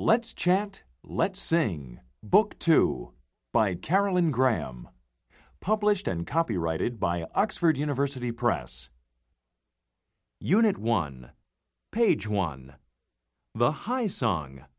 Let's Chant, Let's Sing, Book 2 by Carolyn Graham. Published and copyrighted by Oxford University Press. Unit 1, Page 1. The High Song.